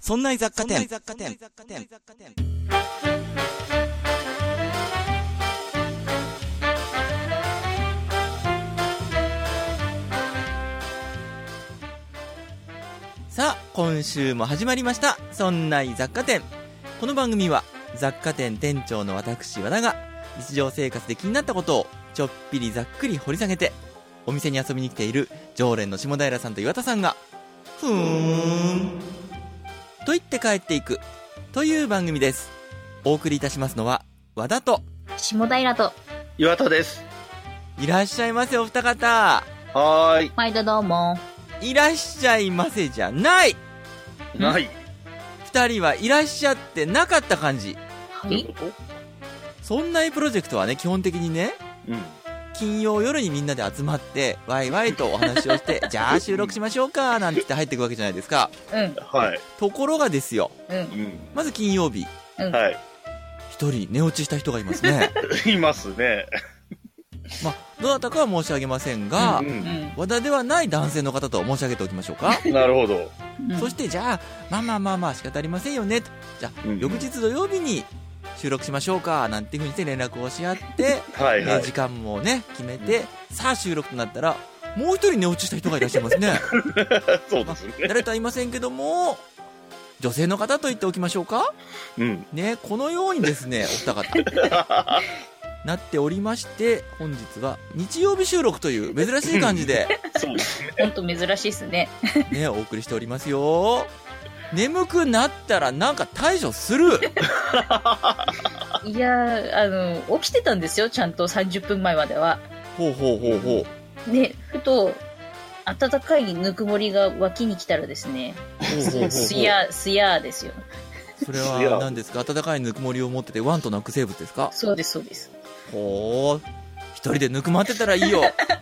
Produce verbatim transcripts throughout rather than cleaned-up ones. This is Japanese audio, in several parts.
そんな雑貨店。さあ、今週も始まりました。そんな雑貨店。この番組は雑貨店店長の私和田が日常生活で気になったことをちょっぴりざっくり掘り下げて、お店に遊びに来ている常連の下平さんと岩田さんがふーんと言って帰っていくという番組です。お送りいたしますのは和田と下平と岩田です。 いらっしゃいませお二方。 はーい。 毎度どうも。 いらっしゃいませじゃないない。 二人はいらっしゃってなかった感じ。 はい。 そんなプロジェクトはね、基本的にね、 うん。 金曜夜にみんなで集まってワイワイとお話をしてじゃあ収録しましょうかなんて言って入っていくわけじゃないですか。 うんはい。 ところがですよ、 うんうん。 まず金曜日うんはい。 一人寝落ちした人がいますねいますね。 まあどなたかは申し上げませんが、 う。 うんん和田ではない男性の方と申し上げておきましょうかなるほど。 うんそしてじゃあまあまあまあまあ仕方ありませんよねと、じゃあ、 うん翌日土曜日に収録しましょうかなんていう風にして連絡をし合ってはいはい。 えー時間もね決めて、さあ収録となったらもう一人寝落ちした人がいらっしゃいますねそうですね。 誰とはいませんけども女性の方と言っておきましょうかうん。 ね、このようにですねお二方なっておりまして、本日は日曜日収録という珍しい感じでそうですね。 ほんと珍しいっすね。 ねお送りしておりますよ。眠くなったらなんか対処するいやー、あの、起きてたんですよ、ちゃんとさんじゅっぷんまえまでは。 ほうほうほうほうで、ふと、暖かいぬくもりが脇に来たらですね、 ほうほうほうほうすや、すやーですよ。 それは何ですか？暖かいぬくもりを持っててワンと鳴く生物ですか？ そうです、そうです。 ほう、一人でぬくまってたらいいよ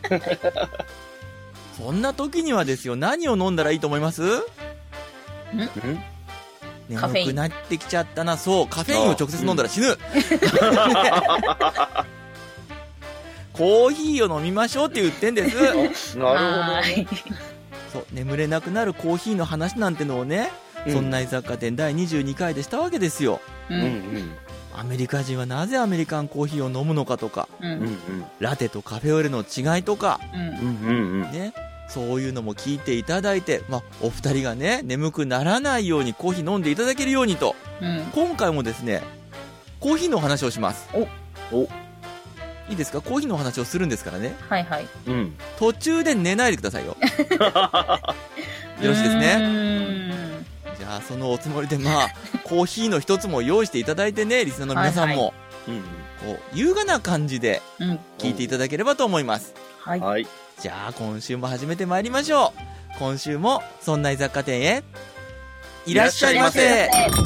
そんな時にはですよ、何を飲んだらいいと思います？ うん。 カフェイン眠くなってきちゃったな。そう、カフェインを直接飲んだら死ぬコーヒーを飲みましょうって言ってんですなるほどはーい。 そう、眠れなくなるコーヒーの話なんてのをね、 うんそんな雑貨店だいにじゅうにかいでしたわけですよ。 ううんうんん。 アメリカ人はなぜアメリカンコーヒーを飲むのかとか、 う。 うんうんんラテとカフェオレの違いとかうん。 うんうんね、そういうのも聞いていただいて、まあ、お二人がね眠くならないようにコーヒー飲んでいただけるようにと、 うん。 今回もですねコーヒーのお話をします。 おおいいですか？コーヒーのお話をするんですからね、 はいはい。 うん。 途中で寝ないでくださいよよろしいですうね。 ーんじゃあそのおつもりで、まあコーヒーの一つも用意していただいてね、リスナーの皆さんも、 うんこう優雅な感じでうん。 聞いていただければと思います。 はい。 はい。 じゃあ今週も始めてまいりましょう。今週もそんな雑貨店へいらっしゃいませ。 いらっしゃい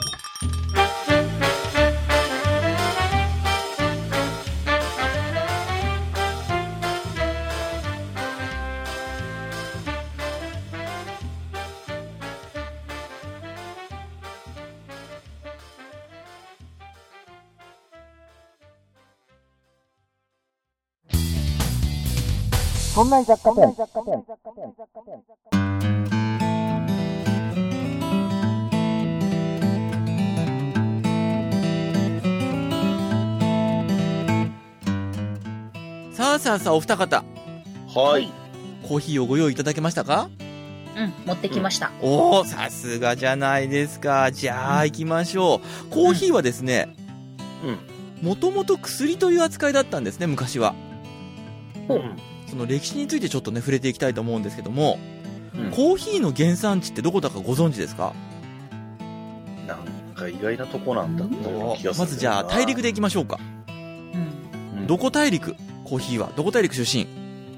そんな雑貨店。さあさあさあお二方、 はい。 コーヒーをご用意いただけましたか？ うん、持ってきました。 おお、さすがじゃないですか。じゃあ行きましょう。コーヒーはですね、 うん。 もともと薬という扱いだったんですね、昔は。 ほううんその歴史についてちょっとね触れていきたいと思うんですけども、 うんコーヒーの原産地ってどこだかご存知ですか？ なんか意外なとこなんだったような気がする。 まずじゃあ大陸でいきましょうか。 うん。 うんどこ大陸？コーヒーはどこ大陸出身？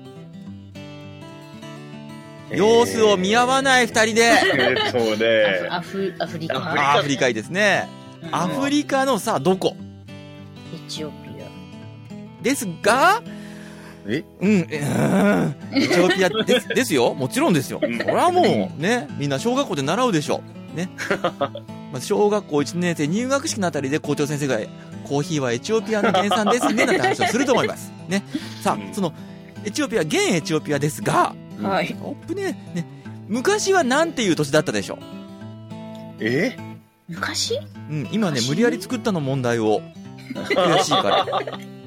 様子を見合わない二人で、 えーっとね。 アフ、アフリカ。 アフリカアフリカですね。 うんアフリカのさあどこエチオピですが、 えうん、うーんエチオピアですですよ。もちろんですよ。そうんれはもうね、みんな小学校で習うでしょ。ね。まず小学校いちねん生入学式のあたりで校長先生がコーヒーはエチオピアの原産ですねなんて話をすると思いますね。さうんあそのエチオピア現エチオピアですが、 ア。はい。 トップねね昔はなんていう土地だったでしょう？ え昔うん、今ね、無理やり作ったの問題を。悔しいから。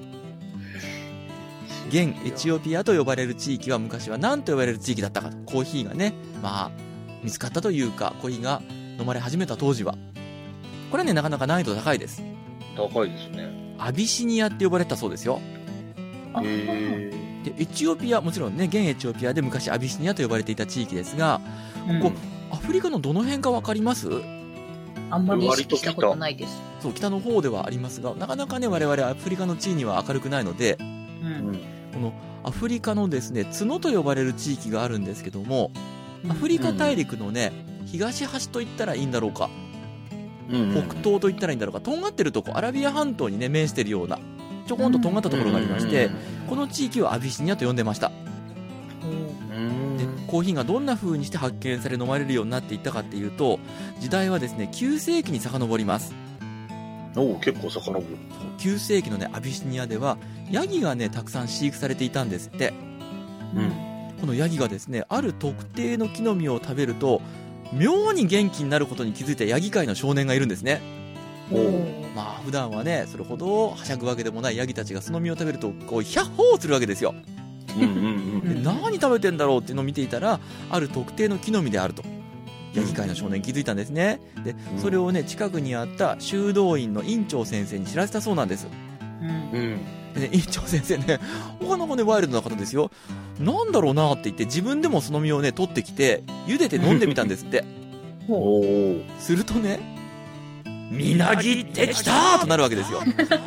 現エチオピアと呼ばれる地域は昔は何と呼ばれる地域だったかと。コーヒーがね、まあ、見つかったというか、コーヒーが飲まれ始めた当時は。これはね、なかなか難易度高いです。 高いですね。 アビシニアって呼ばれたそうですよ。 へで、エチオピア、もちろんね、現エチオピアで昔アビシニアと呼ばれていた地域ですが、 うんここ、アフリカのどの辺かわかります？ あんまり意識したことないです。 そう、北の方ではありますが、なかなかね、我々アフリカの地位には明るくないので、 う。 うんん。 このアフリカのですね、角と呼ばれる地域があるんですけども、アフリカ大陸のね、東端と言ったらいいんだろうか、 うん。 北東と言ったらいいんだろうか、とんがってるとこ、アラビア半島にね、面してるような、ちょこんととんがったところがありまして、この地域をアビシニアと呼んでました。 うん。 で、コーヒーがどんな風にして発見され飲まれるようになっていったかっていうと、時代はですね、きゅうせいきに遡ります。 おお、結構遡る。 きゅうせいきのね、アビシニアでは、ヤギがね、たくさん飼育されていたんですって。 うん。 このヤギがですね、ある特定の木の実を食べると、妙に元気になることに気づいたヤギ界の少年がいるんですね。 おお。 まあ、普段はね、それほどはしゃぐわけでもないヤギたちがその実を食べると、こう、ヒャッホーするわけですよ。 うんうんで、何食べてんだろうっていうのを見ていたら、ある特定の木の実であると。ヤギ界の少年気づいたんですね。で、それをね、近くにあった修道院の院長先生に知らせたそうなんです。 うんうん。うん。 でね、院長先生ね、他の子ね、ワイルドな方ですよ。なんだろうなって言って、自分でもその実をね、取ってきて、茹でて飲んでみたんですって。 おお。 するとね、みなぎってきたーとなるわけですよ。 お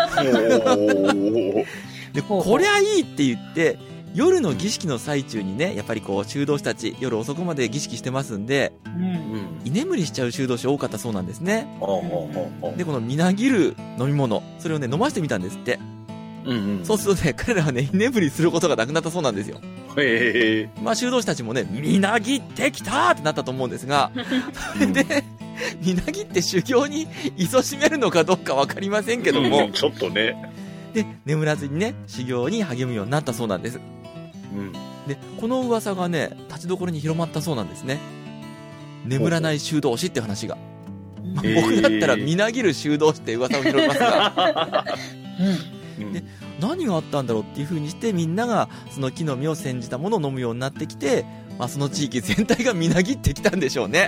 お。 で、こりゃいいって言って、夜の儀式の最中にね、やっぱりこう、修道士たち、夜遅くまで儀式してますんで、 う。 うんん。 居眠りしちゃう修道士多かったそうなんですね。 ああ、ああ。 で、このみなぎる飲み物、それをね、飲ましてみたんですって。 うんうん。 そうするとね、彼らはね、居眠りすることがなくなったそうなんですよ。 へえ。 まあ、修道士たちもね、みなぎってきたーってなったと思うんですが、で、みなぎって修行に勤しめるのかどうかわかりませんけども、 ちょっとね。 で、眠らずにね、修行に励むようになったそうなんです。 うん。 で、この噂がね、立ちどころに広まったそうなんですね。眠らない修道士って話が。まあへー僕だったらみなぎる修道士って噂を広めますが、 うん。 で何があったんだろうっていう風にして、みんながその木の実を煎じたものを飲むようになってきて、まあ、その地域全体がみなぎってきたんでしょうね。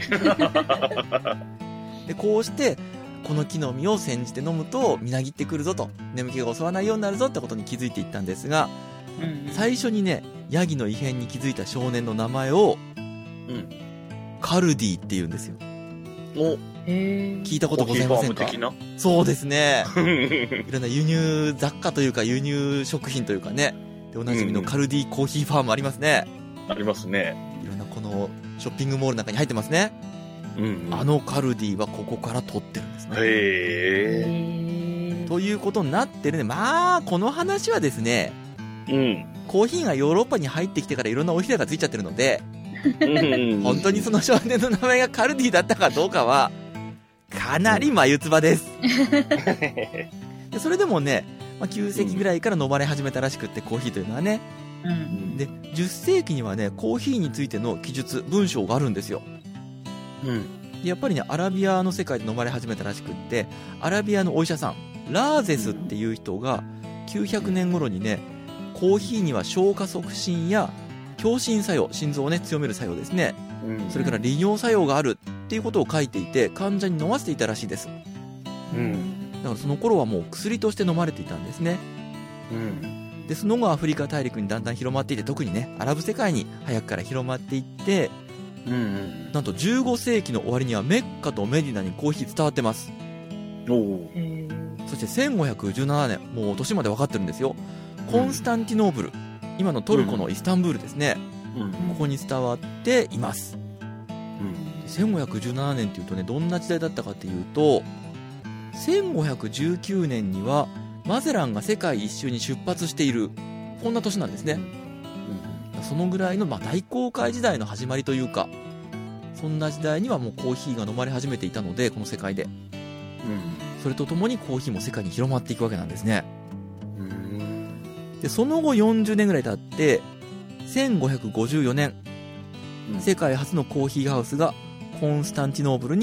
で、こうしてこの木の実を煎じて飲むとみなぎってくるぞと、眠気が襲わないようになるぞってことに気づいていったんですが、 うん。 最初にね、ヤギの異変に気づいた少年の名前をうん。 カルディって言うんですよ。 お、 へえ。 聞いたことございませんか？ コーヒーファームそうですね。 的いろんな輸入雑貨というか輸入食品というかね、でおなじみのカルディコーヒーファームありますね。 な。ありますね。 いろんなこのショッピングモールの中に入ってますね。 うん。 あのカルディはここから取ってるんですね。 へえ。 へえ。 ということになってるね。まあ、この話はですね、 うん。 コーヒーがヨーロッパに入ってきてからいろんなおひれがついちゃってるので、 うん。 本当にその少年の名前がカルディだったかどうかは、かなり眉唾です。でそれでもね、まあ、きゅうせいきぐらいから飲まれ始めたらしくって、コーヒーというのはね。 うん。 で、じゅっせいきにはね、コーヒーについての記述、文章があるんですよ。 うん。 でやっぱりね、アラビアの世界で飲まれ始めたらしくって、アラビアのお医者さん、ラーゼスっていう人が、きゅうひゃくねん頃にね、コーヒーには消化促進や強心作用、心臓をね、強める作用ですね。 うん。 それから利尿作用があるっていうことを書いていて、患者に飲ませていたらしいです。 うん。 だからその頃はもう薬として飲まれていたんですね。 うん。 で、その後アフリカ大陸にだんだん広まっていって、特にね、アラブ世界に早くから広まっていって、 うん。 なんとじゅうごせいきの終わりにはメッカとメディナにコーヒー伝わってます。 おお。 へえ。 そしてせんごひゃくじゅうななねん、もう年まで分かってるんですよ。コンスタンティノープル、今のトルコのイスタンブールですね。 うん。 ここに伝わっています。 うん。 せんごひゃくじゅうななねんっていうとね、どんな時代だったかっていうと、せんごひゃくじゅうきゅうねんにはマゼランが世界一周に出発している、こんな年なんですね。そのぐらいの、まあ、大航海時代の始まりというか、そんな時代にはもうコーヒーが飲まれ始めていたので、この世界で。 うん。 それとともにコーヒーも世界に広まっていくわけなんですね。 うん。 で、その後よんじゅうねんぐらい経って、せんごひゃくごじゅうよねん、世界初のコーヒーハウスがコンスタンティノープルに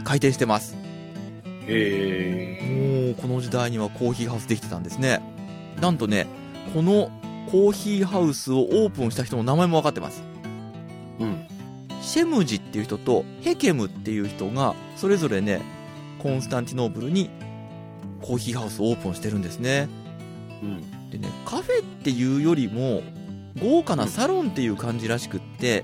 開店してます。 へもうこの時代にはコーヒーハウスできてたんですね。なんとね、このコーヒーハウスをオープンした人の名前も分かってます。 うん。 シェムジっていう人とヘケムっていう人がそれぞれね、コンスタンティノープルにコーヒーハウスをオープンしてるんですね。 うん。 でね、カフェっていうよりも豪華なサロンっていう感じらしくって、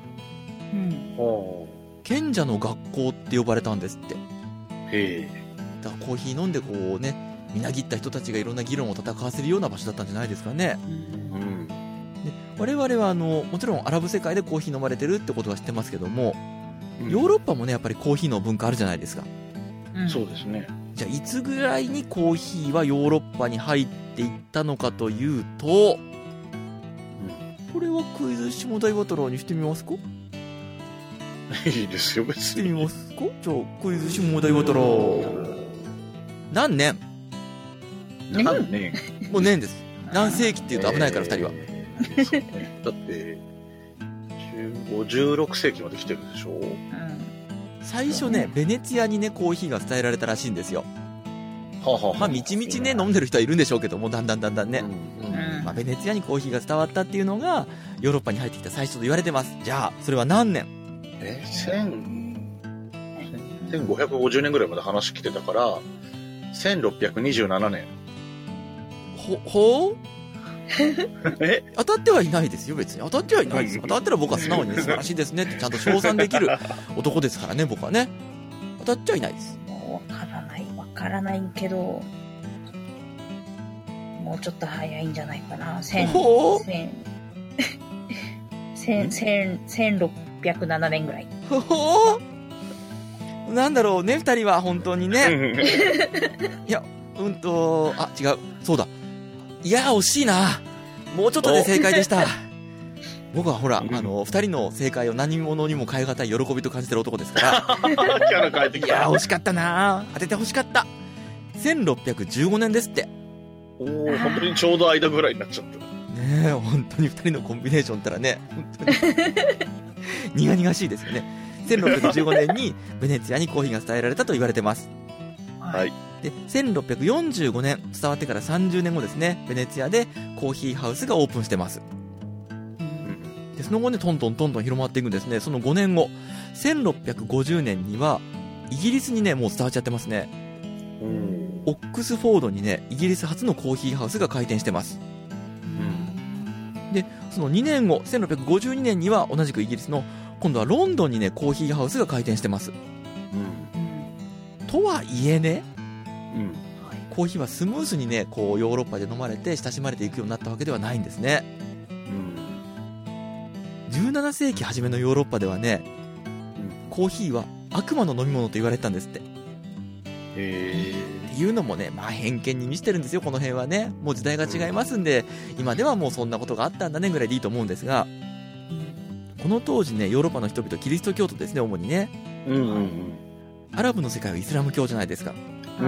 うん、 賢者の学校って呼ばれたんですって。 へえ。 だからコーヒー飲んでこうね、みなぎった人たちがいろんな議論を戦わせるような場所だったんじゃないですかね。 うん。 で我々はあのもちろんアラブ世界でコーヒー飲まれてるってことは知ってますけども、 うん、 ヨーロッパもねやっぱりコーヒーの文化あるじゃないですか。 うん、 そうですね。 じゃあいつぐらいにコーヒーはヨーロッパに入っていったのかというと、うん、これはクイズ下田岩太郎にしてみますか？ いいですよ別に。 してみますか？じゃあクイズ下田岩太郎。何年？ 何年？ もう年です。何世紀っていうと危ないからふたりは。 えー、だってじゅうご、じゅうろく世紀まで来てるでしょ。うん、 最初ね、ベネツィアにねコーヒーが伝えられたらしいんですよ。 はあはあ、 まあみちみちね飲んでる人はいるんでしょうけども、だんだんだんだんね、うんうん、 まあ、ベネツィアにコーヒーが伝わったっていうのがヨーロッパに入ってきた最初と言われてます。じゃあそれは何年？ えせんごひゃくごじゅうねんぐらいまで話来てたからせんろっぴゃくにじゅうななねん。 ほほうえ当たってはいないですよ。別に当たってはいないです。当たったら僕は素直に、ね、素晴らしいですねってちゃんと称賛できる男ですからね、僕はね。当たっちゃいないです。 もうわからないわからないけど、もうちょっと早いんじゃないかな。千千千千六百七年ぐらい。 ほほうなんだろうね、二人は本当にね。いや、うんとあ違う、そうだ。いや惜しいな。もうちょっとで正解でした。僕はほら、あの二人の正解を何者にも変え難い喜びと感じてる男ですから。 キャラ変えてきた。 いや惜しかったな。当てて欲しかった。せんろっぴゃくじゅうごねんですって。 おお、本当にちょうど間ぐらいになっちゃったねえ。本当に二人のコンビネーションったらね、本当に苦々しいですよね。せんろっぴゃくじゅうごねんにベネツィアにコーヒーが伝えられたと言われてます。 はいでせんろっぴゃくよんじゅうごねん、伝わってからさんじゅうねんごですね、ベネツィアでコーヒーハウスがオープンしてます。でその後ね、トントントントン広まっていくんですね。そのごねんご、せんろっぴゃくごじゅうねんにはイギリスにねもう伝わっちゃってますね。 うん、 オックスフォードにねイギリス初のコーヒーハウスが開店してます。うん、でそのにねんご、せんろっぴゃくごじゅうにねんには同じくイギリスの今度はロンドンにねコーヒーハウスが開店してます。うん、とはいえね、うん、コーヒーはスムーズにねこうヨーロッパで飲まれて親しまれていくようになったわけではないんですね。うん、じゅうなな世紀初めのヨーロッパではね、うん、コーヒーは悪魔の飲み物と言われてたんですって。へー。っていうのもね、まあ偏見に満ちてるんですよ、この辺はね。もう時代が違いますんで、うん、今ではもうそんなことがあったんだねぐらいでいいと思うんですが、この当時ねヨーロッパの人々キリスト教徒ですね、主にね。うんうんうん、アラブの世界はイスラム教じゃないですか。うん、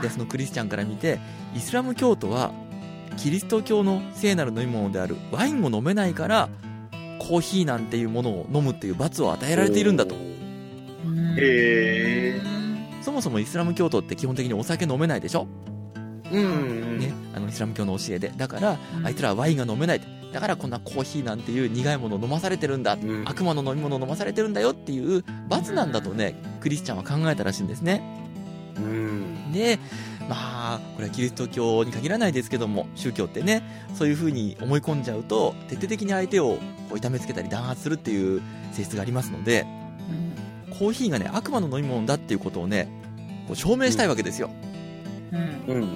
でそのクリスチャンから見てイスラム教徒はキリスト教の聖なる飲み物であるワインを飲めないからコーヒーなんていうものを飲むっていう罰を与えられているんだと。へー。そもそもイスラム教徒って基本的にお酒飲めないでしょ、うんうんね、あのイスラム教の教えで。だからあいつらはワインが飲めない、だからこんなコーヒーなんていう苦いものを飲まされてるんだ、うん、悪魔の飲み物を飲まされてるんだよっていう罰なんだとねクリスチャンは考えたらしいんですね。うん、でまあこれはキリスト教に限らないですけども、宗教ってねそういう風に思い込んじゃうと徹底的に相手をこう痛めつけたり弾圧するっていう性質がありますので、うん、コーヒーがね悪魔の飲み物だっていうことをねこう証明したいわけですよ。うんうん、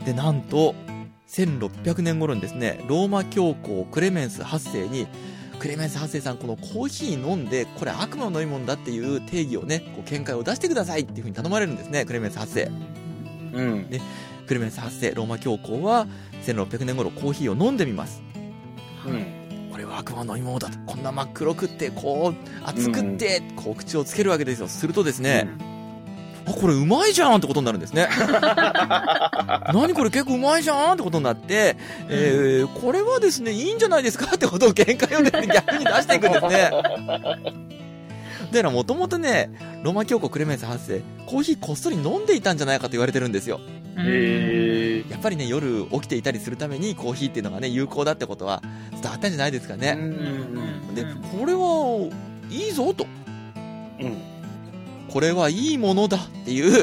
でなんとせんろっぴゃくねん頃にですねローマ教皇クレメンスはっせいに、クレメンスはっせいさんこのコーヒー飲んでこれ悪魔の飲み物だっていう定義をねこう見解を出してくださいっていう風に頼まれるんですね、クレメンスはっせい。うん、でクレメンスはっせいローマ教皇はせんろっぴゃくねん頃コーヒーを飲んでみます。うん、これは悪魔の飲み物だと、こんな真っ黒くってこう熱くって、うん、こう口をつけるわけですよ。するとですね、うん、あこれうまいじゃんってことになるんですね。何これ結構うまいじゃんってことになって、えー、これはですねいいんじゃないですかってことを見解を、ね、逆に出していくんですね。 だからもともとね、ローマ教皇クレメンスはっせい、コーヒーこっそり飲んでいたんじゃないかと言われてるんですよ。 へやっぱりね、夜起きていたりするためにコーヒーっていうのがね、有効だってことは伝わったんじゃないですかね。で、これはいいぞと。 うん。 これはいいものだっていう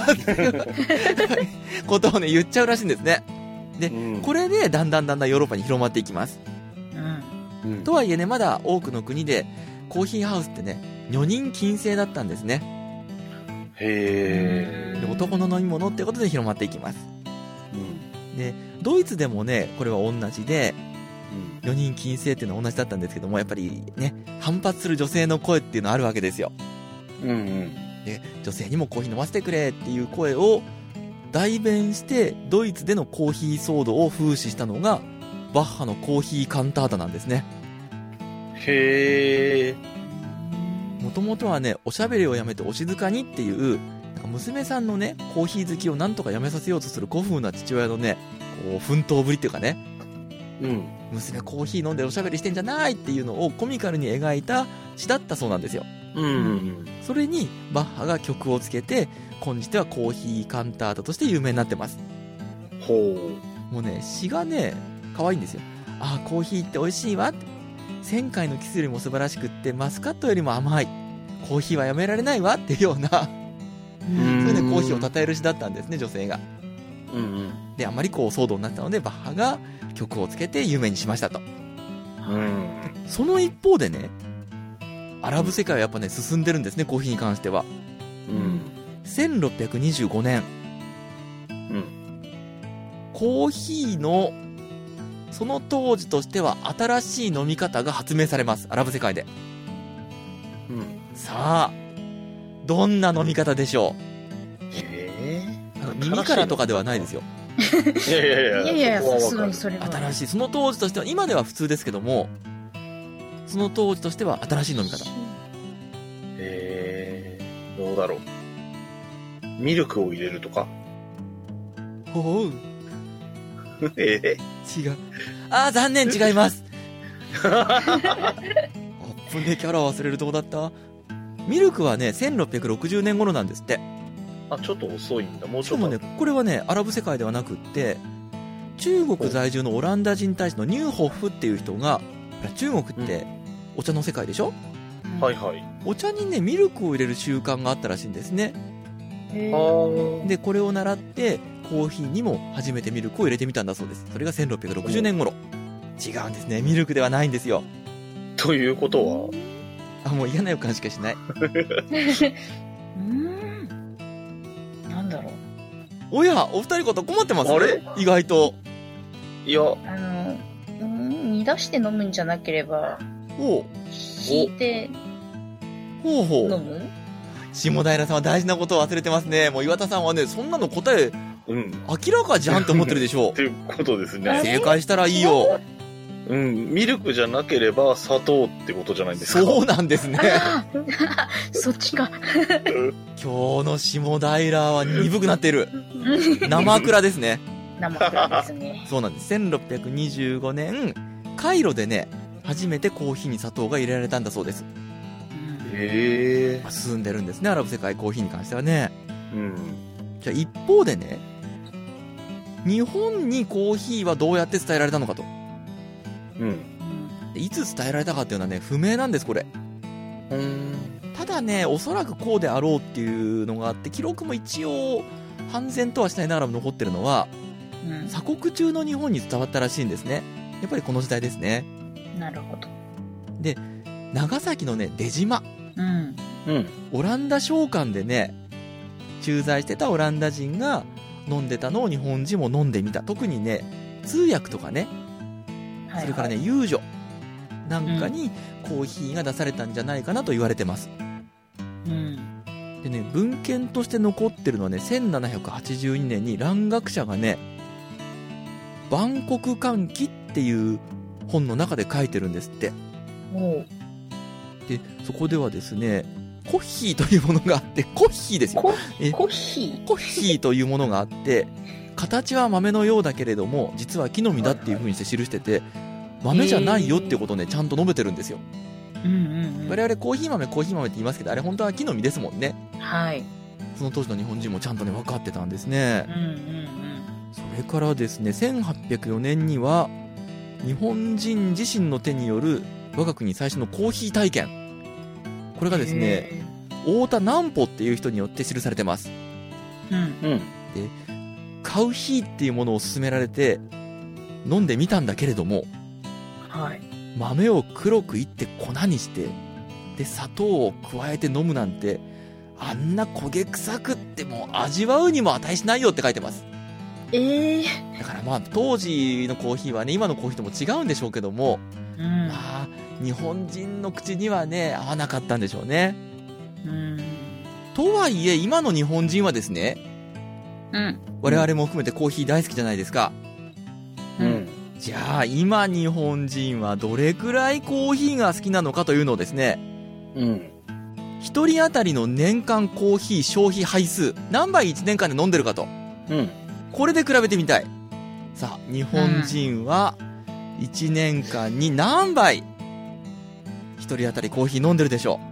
ことをね、言っちゃうらしいんですね。で、うん、これでだんだんだんだんヨーロッパに広まっていきます。うん、とはいえね、まだ多くの国でコーヒーハウスってね、女人禁制だったんですね。 へー。で、男の飲み物ってことで広まっていきます。うん、で、ドイツでもね、これは同じで、うん、女人禁制っていうのは同じだったんですけども、やっぱりね、反発する女性の声っていうのはあるわけですよ。うんうん、で、女性にもコーヒー飲ませてくれっていう声を代弁してドイツでのコーヒー騒動を風刺したのがバッハのコーヒーカンタータなんですね。 へー。もともとはね、おしゃべりをやめてお静かにっていうなんか娘さんのね、コーヒー好きをなんとかやめさせようとする古風な父親のね、こう奮闘ぶりっていうかね、うん、娘コーヒー飲んでおしゃべりしてんじゃないっていうのをコミカルに描いた詩だったそうなんですよ。うんうん、それにバッハが曲をつけて今日ではコーヒーカンタータとして有名になってます。 ほう。もうね、詩がね可愛いんですよ。ああ、コーヒーって美味しいわ、せんかいのキスよりも素晴らしくってマスカットよりも甘い、コーヒーはやめられないわっていうようなそういうね、コーヒーを称える詩だったんですね、女性が。うんうん、で、あまりこう騒動になったのでバッハが曲をつけて有名にしましたと。うん、その一方でね、アラブ世界はやっぱね進んでるんですね、コーヒーに関しては。うん、せんろっぴゃくにじゅうごねん、うん、コーヒーのその当時としては新しい飲み方が発明されます、アラブ世界で。うん、さあ、どんな飲み方でしょう。えー、あの耳からとかではないですよ。 いやいやいや、 いやいや、さすがにそれは新しい、その当時としては、今では普通ですけども、その当時としては新しい飲み方。 えー、どうだろう。ミルクを入れるとか。 ほう。 えー、違う。あー、残念、違います。あっぶね、キャラ忘れるとこだった。ミルクはね、せんろっぴゃくろくじゅうねん頃なんですって。 あ、ちょっと遅いんだ。もうちょっと。 しかもね、これはね、アラブ世界ではなくって、中国在住のオランダ人大使のニューホフっていう人が、中国ってお茶の世界でしょ、 うん、はいはい。 お茶にね、ミルクを入れる習慣があったらしいんですね。 へー。 で、これを習ってコーヒーにも初めてミルクを入れてみたんだそうです。それがせんろっぴゃくろくじゅうねん頃。違うんですね、ミルクではないんですよ。 ということは、 あ、もう嫌な予感しかしない。 うーん、なんだろう。 おや、お二人こと困ってますね。 あれ、 意外と。 いや、 あの、うん、煮出して飲むんじゃなければ、 お引いてほうほう飲む。 下平さんは大事なことを忘れてますね。もう岩田さんはね、そんなの答え、 うん、 明らかじゃんって思ってるでしょう。 っていうことですね。 正解したらいいよ。 うん、ミルクじゃなければ砂糖ってことじゃないんですか。 そうなんですね。 そっちか。 今日の下平は鈍くなっている。生蔵ですね。 生蔵ですね。 そうなんです。せんろっぴゃくにじゅうごねん、カイロでね、初めてコーヒーに砂糖が入れられたんだそうです。 へえ。 進んでるんですね、アラブ世界、コーヒーに関してはね。 うん。 じゃあ一方でね、日本にコーヒーはどうやって伝えられたのかと。 うん。 いつ伝えられたかっていうのはね、不明なんです、これ。 うん。 ただね、おそらくこうであろうっていうのがあって、記録も一応判然とはしないながらも残ってるのは、うん、鎖国中の日本に伝わったらしいんですね。やっぱりこの時代ですね。 なるほど。 で、長崎のね、出島。 うん。 うん。 オランダ商館でね、駐在してたオランダ人が飲んでたのを日本人も飲んでみた。特にね、通訳とかね、はいはい、それからね、遊女なんかにコーヒーが出されたんじゃないかなと言われてます。 うん。 でね、文献として残ってるのはね、せんななひゃくはちじゅうにねんに蘭学者がね、万国歓喜っていう本の中で書いてるんですって。 おで、そこではですね、コッヒーというものがあって、コッヒーですよ。 えコッヒーコッヒーというものがあって、形は豆のようだけれども、実は木の実だっていう風にして記してて、豆じゃないよっていうことをね、ちゃんと述べてるんですよ。 うんうんうん。 我々コーヒー豆コーヒー豆って言いますけど、あれ本当は木の実ですもんね。 はい。 その当時の日本人もちゃんとね分かってたんですね。 うんうんうん。 それからですね、せんはっぴゃくよねんには日本人自身の手による我が国最初のコーヒー体験、これがですね、 へ太田南穂っていう人によって記されてます。 ー。うん。 うん。 カウヒーっていうものを勧められて飲んでみたんだけれども、 はい。 豆を黒くいって粉にしてで砂糖を加えて飲むなんて、あんな焦げ臭くってもう味わうにも値しないよって書いてます。 ええだからまあ当時のコーヒーはね今のコーヒーとも違うんでしょうけども、 ー。うん。 まあ日本人の口にはね合わなかったんでしょうね。 うん。 とはいえ今の日本人はですね、 うん。 我々も含めてコーヒー大好きじゃないですか。 ううんん。 じゃあ今日本人はどれくらいコーヒーが好きなのかというのをですね、 うん。 一人当たりの年間コーヒー消費杯数何杯いちねんかんで飲んでるかと、 うん。 これで比べてみたい。さあ日本人はいちねんかんに何杯一人当たりコーヒー飲んでるでしょ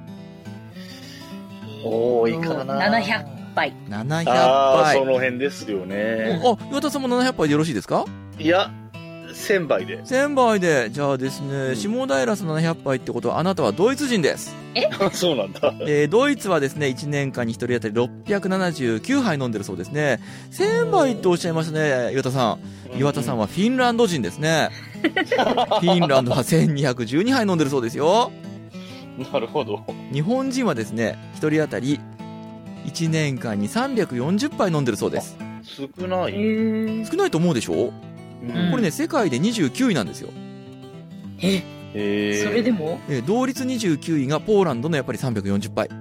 多いかな。 ななひゃくぱい。 う。ななひゃくああ、 杯。 その辺ですよね。 あ、岩田さんもななひゃく杯でよろしいですか？ いや、せんばいで。 せんばいで。じゃあですね、 ん下平さんななひゃく杯ってことはあなたはドイツ人です。 そうなんだ。 えー、ドイツはですねいちねんかんにひとり当たりろっぴゃくななじゅうきゅうはい飲んでるそうですね。せんばいとおっしゃいましたね、岩田さん。岩田さんはフィンランド人ですね。フィンランドはせんにひゃくじゅうにはい飲んでるそうですよ。 なるほど。 日本人はですねひとり当たりいちねんかんにさんびゃくよんじゅっぱい飲んでるそうです。 少ない。 え少ないと思うでしょ？ うんこれね世界でにじゅうきゅういなんですよ。 え、 へーそれでもえー同率にじゅうきゅういがポーランドのやっぱりさんびゃくよんじゅっぱい。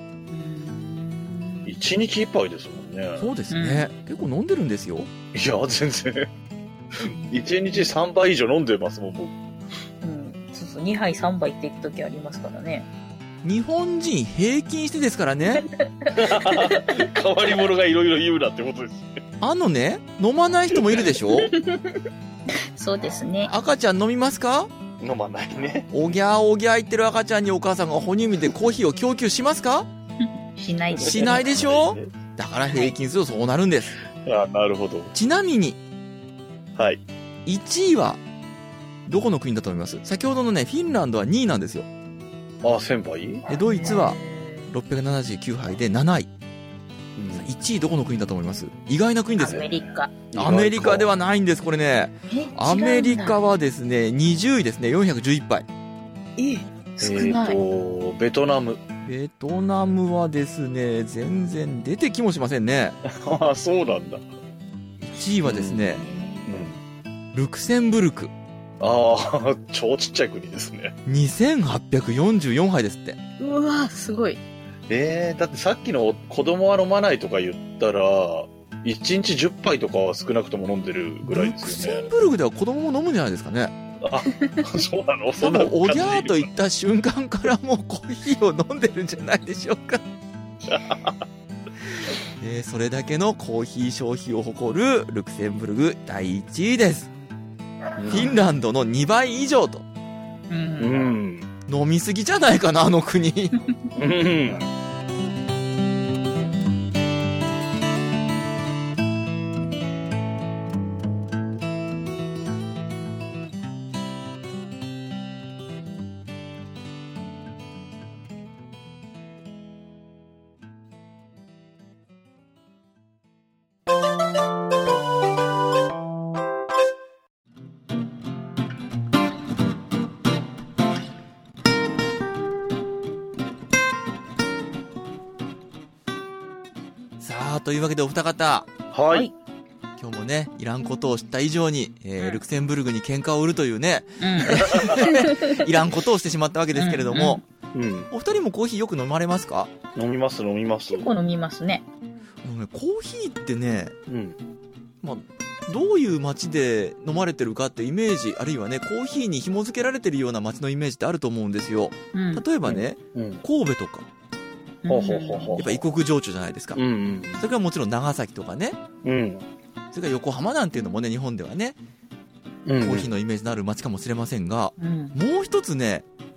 いちにちいっぱいですもんね。 そうですね、結構飲んでるんですよ。 いや、全然。いちにちさんばい以上飲んでますもん、僕。 うん。そうそう、にはいさんばいって言くときありますからね。 日本人平均してですからね。 変わり者がいろいろ言うなってことですね。 あのね飲まない人もいるでしょ？ そうですね。 赤ちゃん飲みますか？ 飲まないね。 おぎゃーおぎゃー言ってる赤ちゃんにお母さんが哺乳瓶でコーヒーを供給しますか？ しないです。 しないでしょ？だから平均するとそうなるんです。 あ、なるほど。 ちなみにはい。 いちいはどこの国だと思います？先ほどのねフィンランドはにいなんですよ。 あ、せんばい？ でドイツはろっぴゃくななじゅうきゅうはいでなない。いちいどこの国だと思います？意外な国ですアメリカ。 アメリカではないんです。これねえ、 アメリカははですねにじゅういですね。よんひゃくじゅういっぱい。 え、少ない。 えーと、ベトナム。 ベトナムはですね全然出てきもしませんね。 ああ、そうなんだ。 いちいはですねうん。 ルクセンブルクああ、超ちっちゃい国ですね。 にせんはっぴゃくよんじゅうよんはいですって。 うわ、すごい。 えー、だってさっきの子供は飲まないとか言ったら、いちにちじゅっぱいとかは少なくとも飲んでるぐらいルクセですよね。 ンブルクでは子供も飲むんじゃないですかね。 あ、そうなのそ多んな分おぎゃーと言った瞬間からもうコーヒーを飲んでるんじゃないでしょうか。えー、それだけのコーヒー消費を誇るルクセンブルクだいいちいです。フィンランドのにばい以上と。 う。 うんん。 飲みすぎじゃないかなあの国。 うん。 さあというわけでお二方ははいい。 今日もねいらんことを知った以上に、えールクセンブルクに喧嘩を売るというねうん。 いらんことをしてしまったわけですけれども、 うん。 お二人もコーヒーよく飲まれますか？ 飲みます、飲みます。 結構飲みますね。 あのねコーヒーってね、 うん。 まあ、どういう街で飲まれてるかってイメージ、あるいはねコーヒーに紐付けられてるような街のイメージってあると思うんですよ。 うん。 例えばね、 うん。 神戸とかほうほうほうほう。 やっぱ異国情緒じゃないですか、 うんうん。 それからもちろん長崎とかね、 うん。 それから横浜なんていうのもね日本ではねうん。 コーヒーのイメージのある街かもしれませんが、 うん。 もう一つね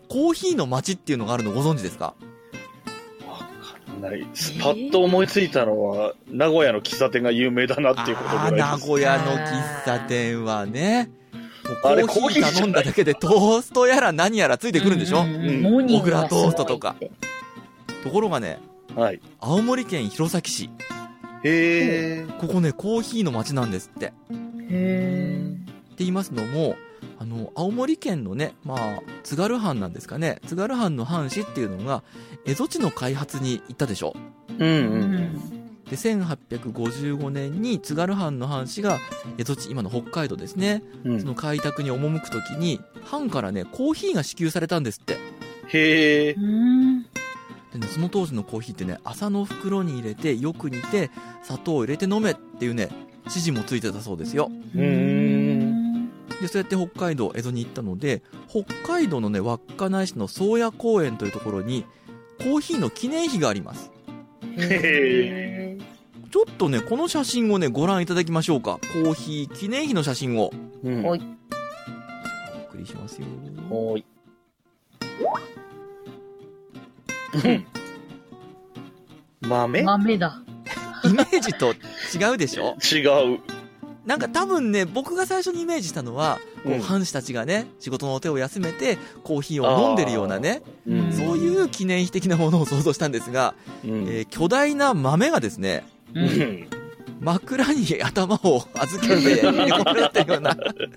コーヒーの街っていうのがあるのご存知ですか？ わかんない。パッと思いついたのは、名古屋の喫茶店が有名だなっていうことぐらいです。 あー、名古屋の喫茶店はね、もあれうコーヒー頼んだだけでトーストやら何やらついてくるんでしょ、 うんうんうんうんモーニング小倉トがすごいってーストとか。ところがね、 はい。 青森県弘前市、 へー。 ここね、コーヒーの街なんですって。 へって言いますのも、あの、青森県のね、まあ、津軽藩なんですかね、津軽藩の藩士っていうのが、蝦夷地の開発に行ったでしょ。 うんーううん。 んで、せんはっぴゃくごじゅうごねんに津軽藩の藩士が、蝦夷地、今の北海道ですね、 うんその開拓に赴くときに、藩からね、コーヒーが支給されたんですって。 へー。 うんでね、その当時のコーヒーってね、麻の袋に入れて、よく煮て、砂糖を入れて飲めっていうね、指示もついてたそうですよ。 うーん。 で、そうやって北海道、江戸に行ったので、北海道のね、稚内市の宗谷公園というところに、コーヒーの記念碑があります。 へちょっとね、この写真をね、ご覧いただきましょうか。コーヒー記念碑の写真を。 うん。 おいお送りしますよ。 おーい。豆ー豆だ。 イメージと違うでしょ？ 違う。 なんか多分ね、僕が最初にイメージしたのは、こううん藩士たちがね、仕事の手を休めて、コーヒーを飲んでるようなね、 うん。 そういう記念碑的なものを想像したんですが、 うん。 えー巨大な豆がですね、 ううんん。 枕に頭を預けて寝込まれたような、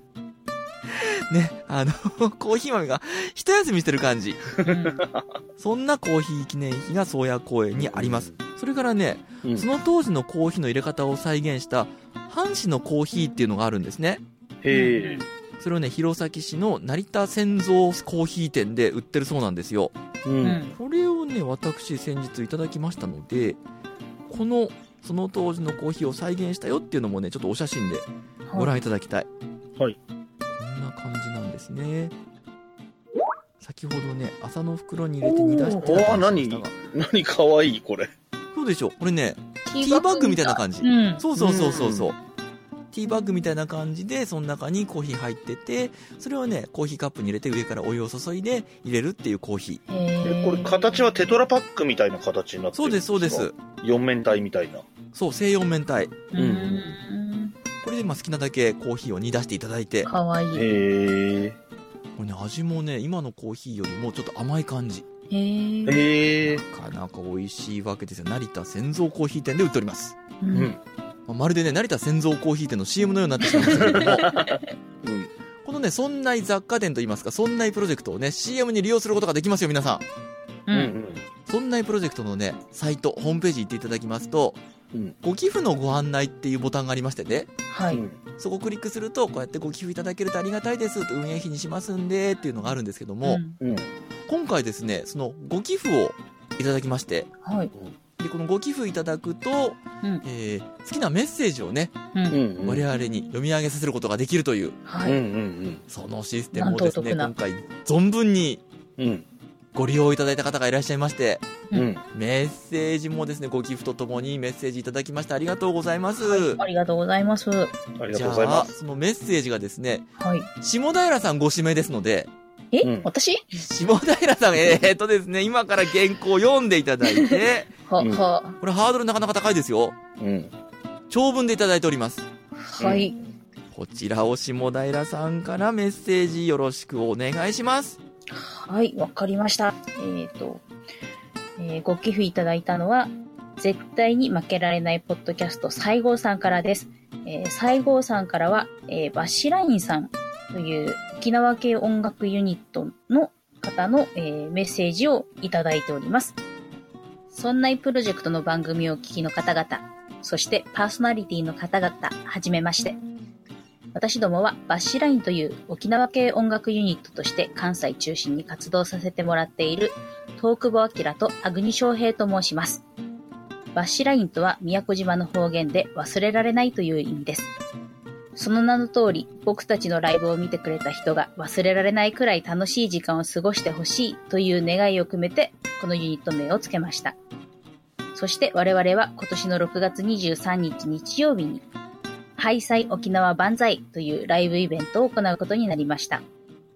ね、あの、コーヒー豆が一休みしてる感じ。 うんそんなコーヒー記念碑が宗谷公園にあります。それからね、 うん。 その当時のコーヒーの入れ方を再現した、藩士のコーヒーっていうのがあるんですね。 へー。 それをね、弘前市の成田製造コーヒー店で売ってるそうなんですよ。 う。 うんんこれをね、私先日いただきましたので、この、その当時のコーヒーを再現したよっていうのもね、ちょっとお写真でご覧いただきたい。 はい。 こんな感じなんですね。先ほどね、麻の袋に入れて煮出しておーあったりしましたが何かわいい、これ。 そうでしょ。これね、 テティーバッグみたいな感じ。 うんそうそうそうそうそう。ティーバッグみたいな感じで、その中にコーヒー入ってて、それをね、コーヒーカップに入れて上からお湯を注いで入れるっていうコーヒー。 へーえ、これ形はテトラパックみたいな形になってるんですか？ そうです、そうです。 四面体みたいな。 そう、西洋明太。 うんこれでまあ好きなだけコーヒーを煮出していただいて、こかわいい。へへえ。 れね、味もね、今のコーヒーよりもちょっと甘い感じ。 ーへえ。 なかなか美味しいわけですよ。成田製造コーヒー店で売っております。 ううんん。 まあまるでね、成田製造コーヒー店の シーエム のようになってしまいましたけれども、 うん。 このね、そんな雑貨店といいますか、そんなプロジェクトをね、シーエム に利用することができますよ、皆さん。 ううんん。 そんなプロジェクトのね、サイト、ホームページ行っていただきますと、 うん。 ご寄付のご案内っていうボタンがありましてね、 はい。 うん。 そこをクリックすると、こうやってご寄付いただけるとありがたいですと、運営費にしますんで、っていうのがあるんですけども、 うんうん。 今回ですね、そのご寄付をいただきまして、 はい。 で、このご寄付いただくと、 うんえー好きなメッセージをね、 う。 うんん。 我々に読み上げさせることができるという、 はい。 うんうんそのシステムをですね、 なんとお得今回、存分にうん。うん。 ご利用いただいた方がいらっしゃいまして、 うん。 メッセージもですね、ご寄付とともにメッセージいただきましてありがとうございます。 ありがとうございます。はありがじとうございまゃあ、そのメッセージがですね、 い。 下平さんご指名ですので、 え、 うん私下平さん、えーっとですね、今から原稿を読んでいただいて、 は、 うんは、 これハードルなかなか高いですよ。 す。うん。 長文でいただいております。 はい。 こちらを下平さんからメッセージよろしくお願いします。 はい、わかりました。えっ、と、えーご寄付いただいたのは、絶対に負けられないポッドキャスト西郷さんからです。えー西郷さんからは、えーバッシュラインさんという沖縄系音楽ユニットの方の、えーメッセージをいただいております。そんなプロジェクトの番組をお聞きの方々、そしてパーソナリティの方々、はじめまして。私どもはバッシュラインという沖縄系音楽ユニットとして関西中心に活動させてもらっている東久保明とアグニ翔平と申します。バッシュラインとは宮古島の方言で忘れられないという意味です。その名の通り、僕たちのライブを見てくれた人が忘れられないくらい楽しい時間を過ごしてほしいという願いを込めて、このユニット名をつけました。そして我々は今年のろくがつにじゅうさんにち日曜日に、ハイサイ沖縄万歳というライブイベントを行うことになりました。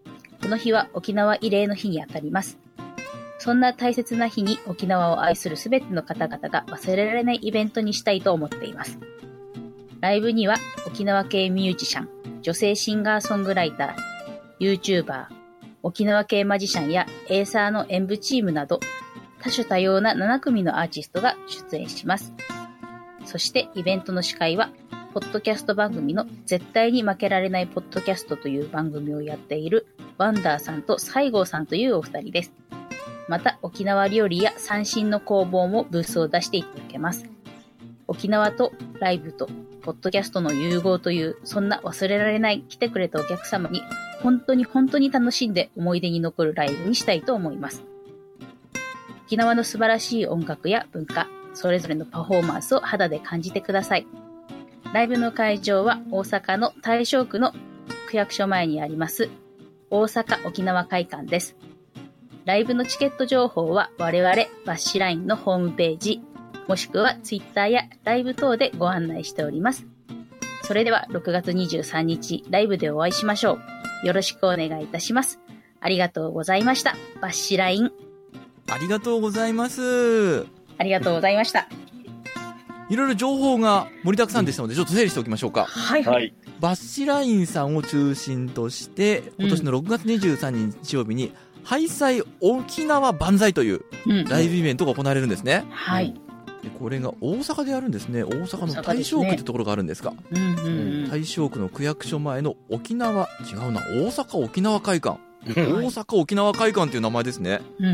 この日は沖縄慰霊の日にあたります。そんな大切な日に沖縄を愛するすべての方々が忘れられないイベントにしたいと思っています。ライブには沖縄系ミュージシャン、女性シンガーソングライター、YouTuber、沖縄系マジシャンやエーサーの演舞チームなど多種多様ななな組のアーティストが出演します。そしてイベントの司会はポッドキャスト番組の絶対に負けられないポッドキャストという番組をやっているワンダーさんと西郷さんというお二人です。また沖縄料理や三線の工房もブースを出していただけます。沖縄とライブとポッドキャストの融合というそんな忘れられない来てくれたお客様に本当に本当に楽しんで思い出に残るライブにしたいと思います。沖縄の素晴らしい音楽や文化、それぞれのパフォーマンスを肌で感じてください。ライブの会場は大阪の大正区の区役所前にあります大阪沖縄会館です。ライブのチケット情報は我々バッシュラインのホームページ、もしくはツイッターやライブ等でご案内しております。それではろくがつにじゅうさんにちライブでお会いしましょう。よろしくお願いいたします。ありがとうございました。バッシュライン。 ありがとうございます。 ありがとうございました。 いろいろ情報が盛りだくさんでしたので、ちょっと整理しておきましょうか。 はいはい。 バッシュラインさんを中心として、今年のろくがつにじゅうさんにち日曜日に、ハイサイ沖縄万歳というライブイベントが行われるんですね。 はい。 でこれが大阪でやるんですね。大阪の大正区ってところがあるんですが、 うんうんうん、 大正区の区役所前の沖縄、違うな、大阪沖縄会館。大阪沖縄会館っていう名前ですね。 うん、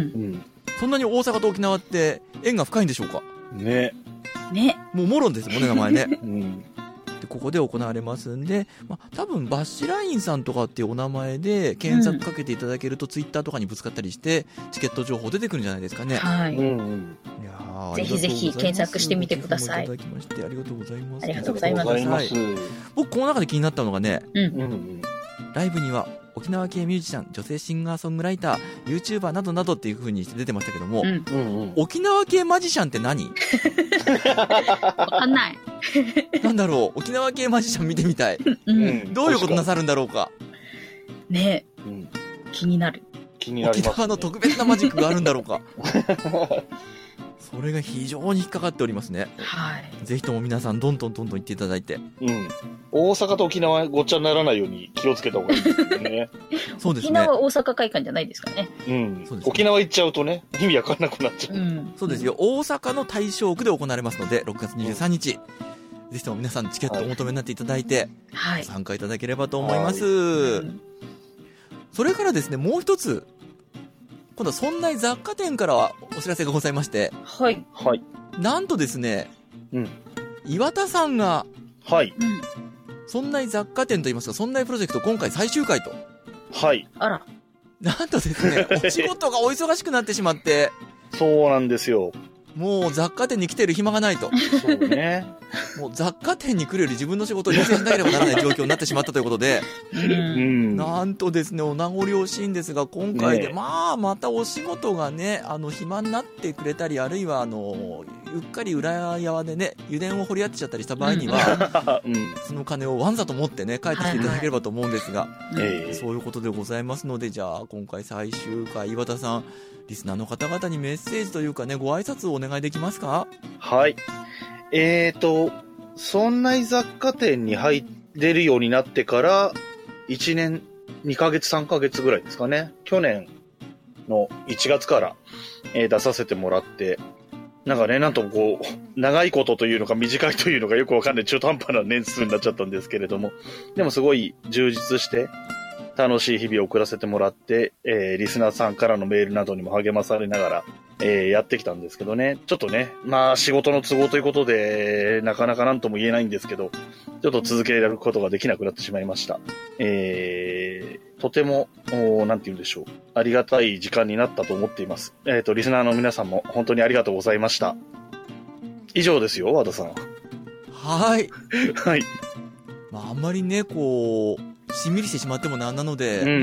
そんなに大阪と沖縄って縁が深いんでしょうかね。 ね。 もうもろんですもんね、名前ね。 うんでここで行われますんで、まあ、多分バッシュラインさんとかっていうお名前で検索かけていただけると、ツイッターとかにぶつかったりしてチケット情報出てくるんじゃないですかね。 はい、 うんうん、 いやぜひぜひ検索してみてください。 いただきましてありがとうございます。 ありがとうございます。 僕この中で気になったのがね、 うんうんうん、 ライブには沖縄系ミュージシャン、女性シンガーソングライター、YouTuber などなどっていう風に出てましたけども、 うんうんうん、 沖縄系マジシャンって何？ わかんない。 なんだろう、沖縄系マジシャン見てみたい。 うん、 どういうことなさるんだろうか。 ねえ、 うん、 気になる。 気になりますね。 沖縄の特別なマジックがあるんだろうか。それが非常に引っかかっておりますね。 はい。 ぜひとも皆さんどんどんどんどん行っていただいて。 うん。大阪と沖縄ごっちゃにならないように気をつけた方がいいですよね。 そうですね。 沖縄大阪会館じゃないですかね。 うん。 そうですね。 沖縄行っちゃうとね、意味わかんなくなっちゃう。 うん。 そうですよ。大阪の大正区で行われますので、ろくがつにじゅうさんにち。ぜひとも皆さんチケットをお求めになっていただいて、 はい。 参加いただければと思います。 うん、 それからですね、もう一つ、今度はそんな雑貨店からはお知らせがございまして、 はい。 はい。 なんとですね、 うん。 岩田さんが、 はい。 うん。 そんな雑貨店といいますか、そんなプロジェクト今回最終回と。 はい。 あら。 なんとですね、お仕事がお忙しくなってしまって、 そうなんですよ。 もう雑貨店に来てる暇がないと。 そうね。 もう雑貨店に来るより自分の仕事を優先しなければならない状況になってしまったということで、 う。 うんん。 なんとですね、お名残惜しいんですが、今回で、 ねまあ、またお仕事がね、あの、暇になってくれたり、あるいは、あの、ゆっかり裏山でね、油田を掘り当てちゃったりした場合には、 うん。 その金をわんざと持ってね、帰ってきていただければと思うんですが、 ええそういうことでございますので、じゃあ、今回最終回、岩田さん、リスナーの方々にメッセージというかね、ご挨拶をお願いできますか？ はい。えーと、そんな雑貨店に入れるようになってから、いちねん、にかげつ、さんかげつぐらいですかね。去年のいちがつから、えー出させてもらって、なんかね、なんとこう、長いことというのか短いというのかよくわかんない中途半端な年数になっちゃったんですけれども、でもすごい充実して、楽しい日々を送らせてもらって、えー、リスナーさんからのメールなどにも励まされながら、えー、やってきたんですけどね。ちょっとね、まあ仕事の都合ということで、なかなか何とも言えないんですけど、ちょっと続けられることができなくなってしまいました。えー、とても、なんて言うんでしょう。ありがたい時間になったと思っています。えっと、リスナーの皆さんも本当にありがとうございました。以上ですよ、和田さん。 はい。 はい。 まあ、あんまりね、こう、しんみりしてしまってもなんなので、 うん、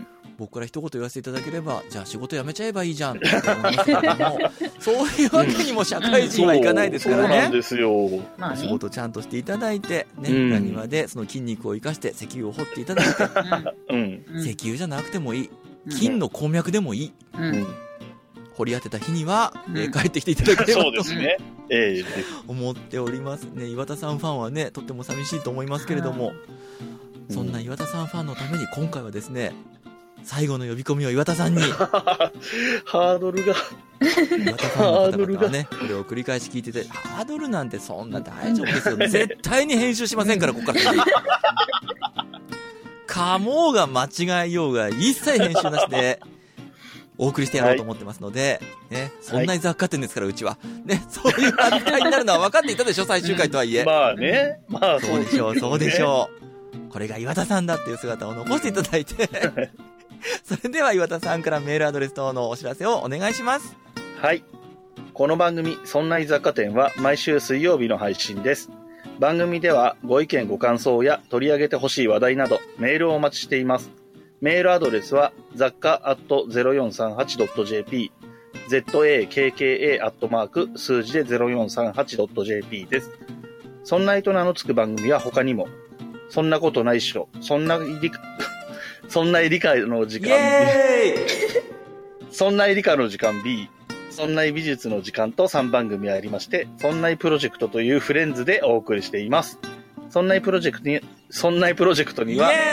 僕から一言言わせていただければ、じゃあ仕事辞めちゃえばいいじゃんって思いますけども、そういうわけにも社会人はいかないですからね。 そう、そうなんですよ。 まあね、 仕事ちゃんとしていただいて、ね、 うん、 裏庭でその筋肉を生かして石油を掘っていただいて、 うん、 うん石油じゃなくてもいい。金の鉱脈でもいい。 う。 うんん。 掘り当てた日には、 うんえー帰ってきていただければとそうですね。ええ思っておりますね。岩田さんファンはね、とっても寂しいと思いますけれども、 うんそんな岩田さんファンのために今回はですね、最後の呼び込みを岩田さんに、 ハードルが。 岩田ファンの方々はね、これを繰り返し聞いてて、ハードルなんてそんな大丈夫ですよ。絶対に編集しませんから、ここから先。かもうが間違いようが一切編集なしで、お送りしてやろうと思ってますので、ね、そんなに雑貨店ですから、うちは。ね、そういう扱いになるのは分かっていたでしょ、最終回とはいえ。 まあね。まあそうでしょう、そうでしょう。これが岩田さんだっていう姿を残していただいて、それでは岩田さんからメールアドレス等のお知らせをお願いします。 はい。この番組、そんな雑貨店は毎週水曜日の配信です。番組ではご意見ご感想や取り上げてほしい話題などメールをお待ちしています。メールアドレスは雑貨 アットゼロよんさんはちドットジェーピー、ザッカ アットマーク数字で ゼロよんさんはちドットジェーピー です。そんないと名の付く番組は他にも、そんなことないっしょ、そんな理科、そんな理科の時間、 イエーイそんな理科の時間 B、そんな美術の時間とさんばん組ありまして、そんないプロジェクトというフレンズでお送りしています。そんないプロジェクトに、そんないプロジェクトには、 イエ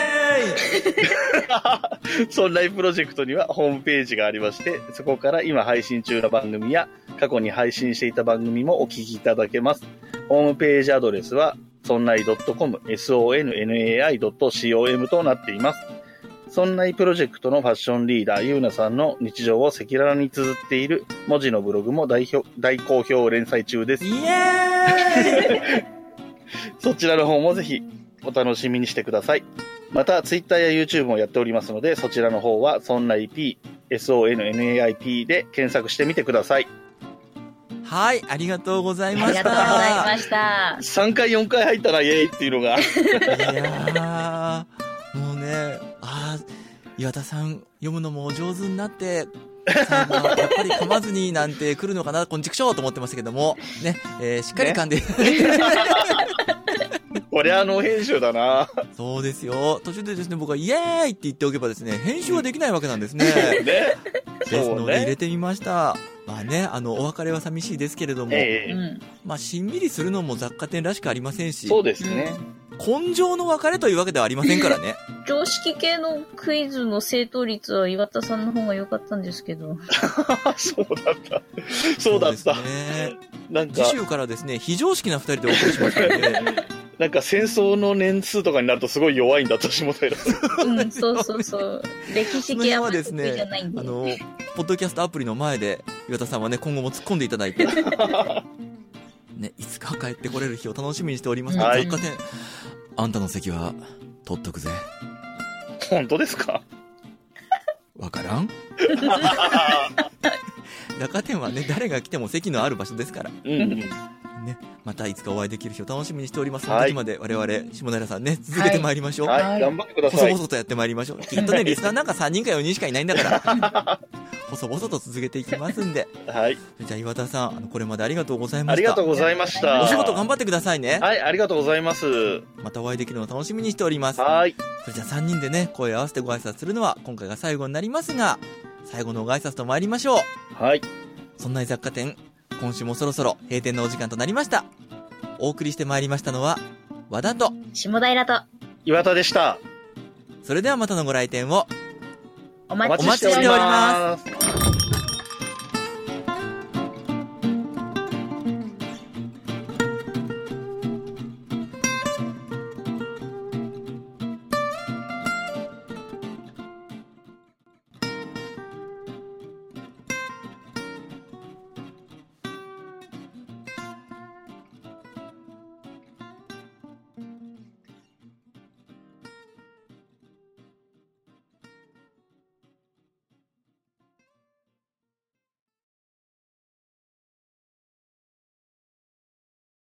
ーイそんないプロジェクトにはホームページがありまして、そこから今配信中の番組や過去に配信していた番組もお聞きいただけます。ホームページアドレスは、そんない .com、ソンナイ ドットコム となっています。そんないプロジェクトのファッションリーダー、ゆうなさんの日常を赤裸々に綴っている文字のブログも 大, 大好評連載中です。 イエーイそちらの方もぜひお楽しみにしてください。また、ツイッターや YouTube もやっておりますので、そちらの方は、そんない P、ソンナイ ピー で検索してみてください。 はい、ありがとうございました。 ありがとうございました。 さんかいよんかい入ったらイエーイっていうのが。 いやー、もうね、あー、岩田さん読むのもお上手になって、最後はやっぱり噛まずになんて来るのかな、こんちくしょうと思ってましたけども、ね、えー、しっかり噛んで、ね、 これあの編集だな。 そうですよ。途中でですね、僕はイエーイって言っておけばですね、編集はできないわけなんですね。 ね。 ですのそうね。 で入れてみました。まあね、あの、お別れは寂しいですけれども、 ええうん。 まあ、しんみりするのも雑貨店らしくありませんし、 そうですね。 根性の別れというわけではありませんからね。 常識系のクイズの正答率は岩田さんの方が良かったんですけど。 そうだった。そうだった。 そうですね。 なんか次、週からですね、非常識な二人でお送りしますので、 なんか戦争の年数とかになるとすごい弱いんだと、下平さん。 うん、そうそうそう。歴史系はあんまり得意じゃないんで。 あの、ポッドキャストアプリの前で、岩田さんはね、今後も突っ込んでいただいて、ね、いつか帰ってこれる日を楽しみにしておりますので、 はい雑貨店、あんたの席は取っとくぜ。 本当ですか？ わからん雑貨店はね、誰が来ても席のある場所ですから。 うんうん。 ね、またいつかお会いできる日を楽しみにしております。そはいの時まで我々、下平さんね、続けてまいりましょう。 はい、 はい頑張ってください。 細々とやってまいりましょう。きっとね、リスナーなんかさんにんかよにんしかいないんだから。細々と続けていきますんで。 はい。 じゃあ岩田さん、あのこれまでありがとうございました。 ありがとうございました。 お仕事頑張ってくださいね。 はい、ありがとうございます。 またお会いできるのを楽しみにしております。 はい。 それじゃあさんにんでね、声を合わせてご挨拶するのは今回が最後になりますが、最後のご挨拶と参りましょう。 はい。 そんな雑貨店、今週もそろそろ閉店のお時間となりました。お送りしてまいりましたのは、和田と、 下平と岩田でした。 それではまたのご来店を、 おお待ちし待ちしてておりおります。 ます。